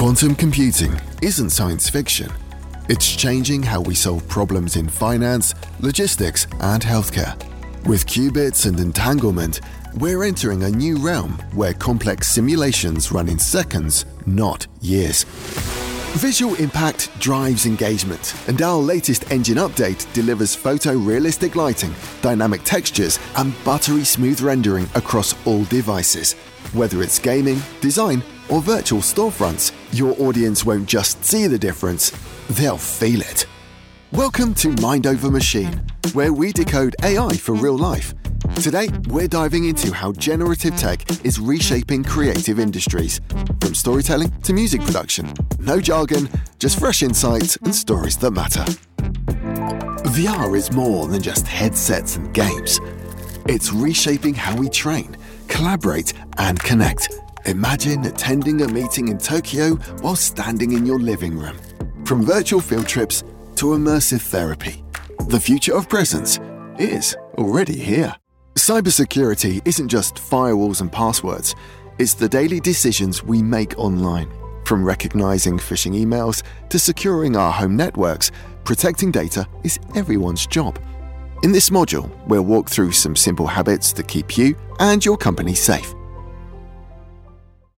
Quantum computing isn't science fiction. It's changing how we solve problems in finance, logistics, and healthcare. With qubits and entanglement, we're entering a new realm where complex simulations run in seconds, not years. Visual impact drives engagement, and our latest engine update delivers photorealistic lighting, dynamic textures, and buttery smooth rendering across all devices. Whether it's gaming, design, or virtual storefronts, your audience won't just see the difference, they'll feel it. Welcome to Mind Over Machine, where we decode AI for real life. Today, we're diving into how generative tech is reshaping creative industries, from storytelling to music production. No jargon, just fresh insights and stories that matter. VR is more than just headsets and games. It's reshaping how we train, collaborate, and connect. Imagine attending a meeting in Tokyo while standing in your living room. From virtual field trips to immersive therapy, the future of presence is already here. Cybersecurity isn't just firewalls and passwords. It's the daily decisions we make online. From recognizing phishing emails to securing our home networks, protecting data is everyone's job. In this module, we'll walk through some simple habits to keep you and your company safe.